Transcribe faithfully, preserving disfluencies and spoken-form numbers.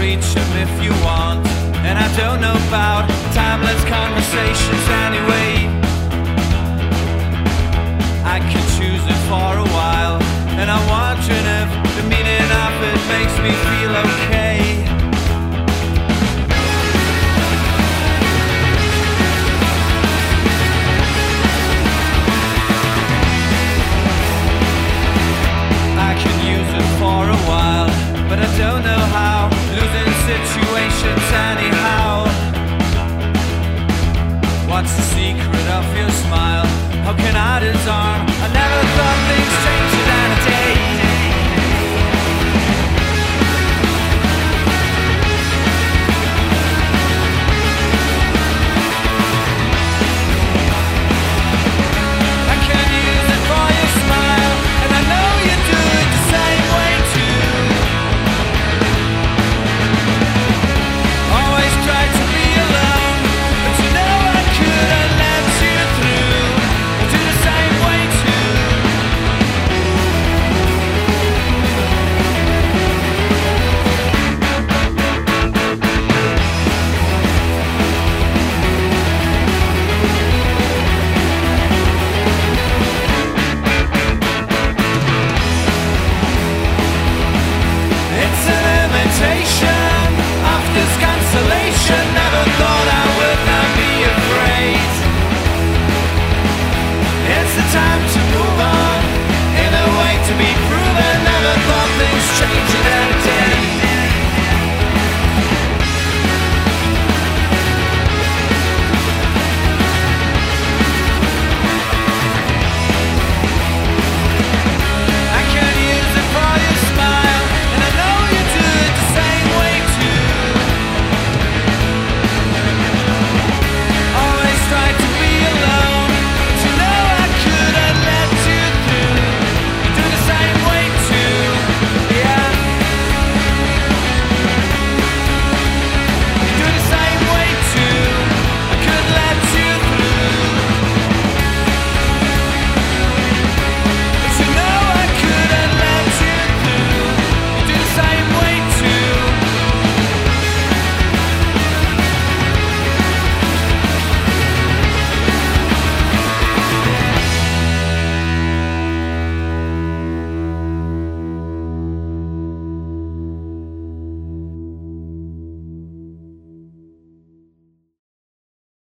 reach them if you want. And I don't know about timeless conversations anyway. I could choose it for a while, and I'm wondering if the meaning of it makes me feel okay. I can use it for a while, but I don't know how. Losing situations anyhow. What's the secret of your smile? How can I disarm? I never thought things changed.